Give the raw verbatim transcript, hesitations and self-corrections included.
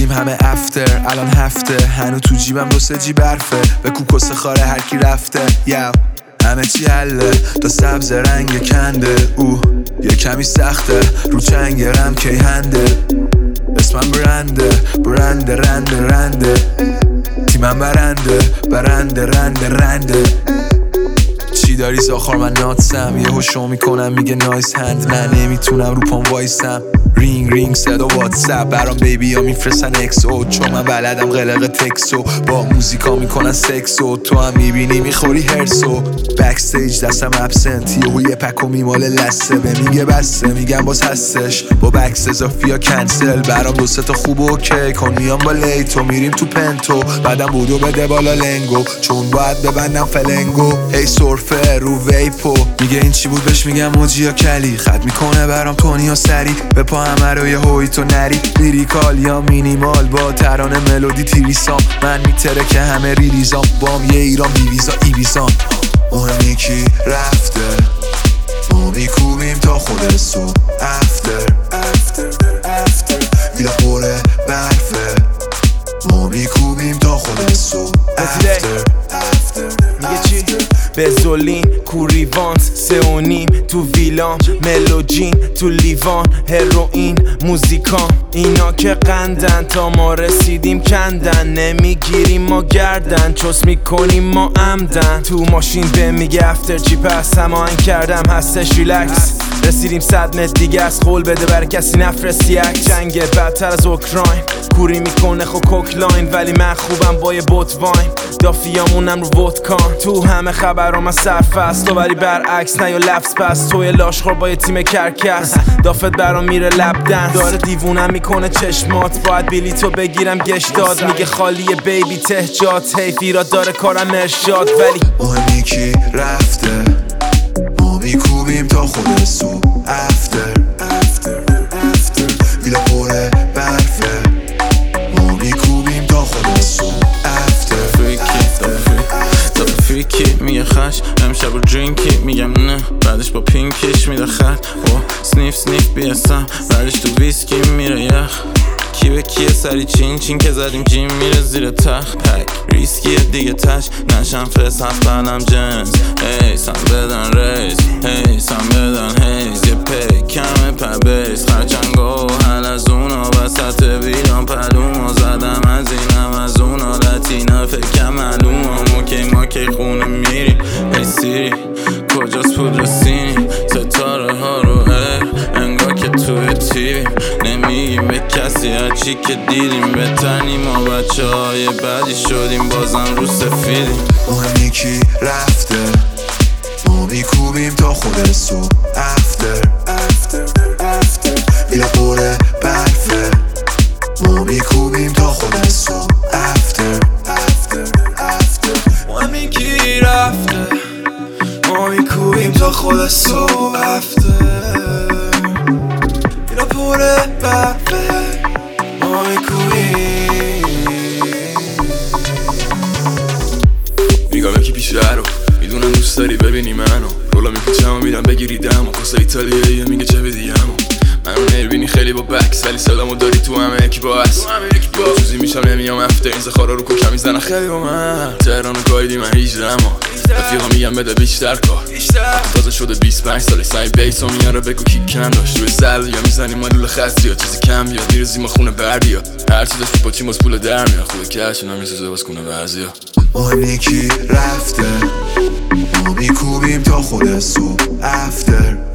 بودیم همه افتر، الان هفته هنو تو جیبم دو سه جی برفه. به کوکوس خاره هر کی رفته یو همه چی حله، تا سبز رنگ کنده او یه کمی سخته رو چنگرم کی هنده. اسمم برنده برنده رنده رنده، تیمم برنده برنده رنده رنده. چی داری زاخار من ناتسم، یه هوشو میکنم میگه نایس هند. من نمیتونم رو پام وایسم، رینگ رینگ صدا واتساپ برام بیبی ها میفرستن اکسو. چون من بلدم قلق تکسو، با موزیکا میکنن سکسو. تو هم میبینی میخوری هرسو، بکستیج دستم ابسنت، یهو یه پکو میماله لسه. به میگه بسته میگم باز هستش، با بکس اضافی یا کنسل. برام دو سه تا خوب اوکی کن میام با لیتو، میریم تو پنتو بعدم بودو بده بالا لنگو. چون باید ببندم فلنگو هی سرفه رو ویپو. میگه این چی بود بهش میگم موجی یا کلی، خط میکنه برام تونی یا سری. به پا همه رو یه هوی تو نری، لیریکال یا مینیمال با ترانه ملودی تیریسام. من میتره که همه ریلیزام، بام یه ایران بیویزا ایویزان. مهمی کی رفته ما میکوبیم تا خود سو افتر افتر افتر. ویلا پره برفه ما میکوبیم تا خود سو افتر افتر. میگه چی؟ بزولین کوریوانت سه و نیم تو ویلام، ملوجین تو لیوان، هروئین موزیکام. اینا که قندن تا ما رسیدیم کندن، نمیگیریم ما گردن چوس میکنیم ما عمدن. تو ماشین به میگه افتر چی پس هماهنگ کردم هستش ریلکس. رسیدیم صد متر دیگه از قول بده بر کسی نفرستی یک. جنگ بدتر از اوکراین، کوری میکنه خو کوکلاین ولی من خوبم با یه بوت واین. دافیامونم رو ودکان، تو همه خبرام از صرف است. تو ولی برعکس نه یا لفظ پس، توی لاشخور با یه تیم کرکس. دافت برام میره لب دنس، داره دیوونم میکنه چشمات. باید بلیتو بگیرم گشت داد، میگه خالیه بیبی تهجات. حیفی را داره کارم ارشاد ولی مهمی کی رفته ما میکوبیم تا خود سو افتر افتر افتر. ویلا پره برفه ما میکوبیم تا خود سو افتر. فریکی میگه خش امشب رو درینکی، میگم نه بعدش با پینکش میده خط. و سنیف سنیف بیستم بعدش تو ویسکی میره یخ. کی به کیه سری چین چین که زدیم جیم میره زیر تخت. پک ریسکیه دیگه تش نشم فس هست بلم جنس. هی سم بدن ریز هی سم بدن هیز. یه پی کمه پر بیس خرچنگو حل از اونا وسط ویران پلوما. زدم از اینم از اونا لاتینا فکرم معلومم. اوکی ما که خونه میریم ای سیری کجاست پودر سینی. ستاره ها رو ایر انگار که توی تیویم، نمیگیم به کسی هرچی که دیدیم. بتنیم ما بچه های بدی شدیم بازم رو سفیدیم. مهمی کی رفته ما میکوبیم تا خود سو افتر افتر افتر. ویلا پره برفه ما میکوبیم تا خود سو افتر افتر افتر. مهمی کی رفته ما میکوبیم تا خود سو افتر. ویلا پره برفه ما میکوبیم. میگم یکی بیشتر رو میدونم دوست داری ببینی منو. رولا میپیچم و میرم بگیری دمو. کاسه ایتالیاییه میگه چه بدیمو. منو نمیبینی خیلی با بکس ولی صدامو داری تو همه یکی با هست. چوزی میشم نمیام افته این زخارا رو کوکم میزنن خیلی با من. تهرانو گایدی من هیجده ما رفیقا میگم بده بیشتر کار. تازه شده بیست و پنج ساله سعی بیسو میاره بگو کی کم داشت. روی سل یا میزنیم ما لول خستی یا چیزی کم بیاد. میرزیم ما خونه بردیا هرچی داشت با چیم از پول در میاد. خوده کشون هم میسوزه باز کنه بعضیا. مهمی کی رفته ما میکوبیم تا خود سو افتر